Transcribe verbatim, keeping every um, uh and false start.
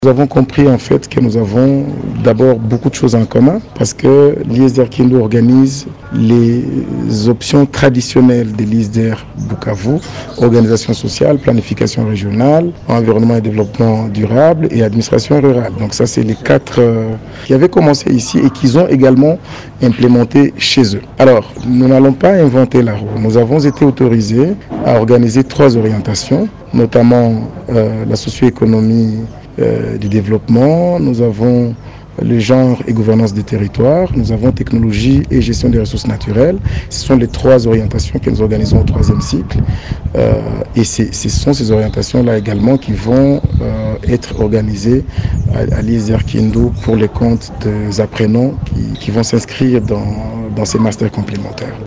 Nous avons compris en fait que nous avons d'abord beaucoup de choses en commun parce que l'I S D R Kindu organise les options traditionnelles de l'I S D R Bukavu, organisation sociale, planification régionale, environnement et développement durable et administration rurale. Donc ça c'est les quatre euh, qui avaient commencé ici et qu'ils ont également implémenté chez eux. Alors nous n'allons pas inventer la roue. Nous avons été autorisés à organiser trois orientations, notamment euh, la socio-économie Euh, du développement, nous avons le genre et gouvernance des territoires, nous avons technologie et gestion des ressources naturelles. Ce sont les trois orientations que nous organisons au troisième cycle. Euh, et ce sont ces orientations-là également qui vont euh, être organisées à, à l'I S D R Kindu pour les comptes des apprenants qui, qui vont s'inscrire dans, dans ces masters complémentaires.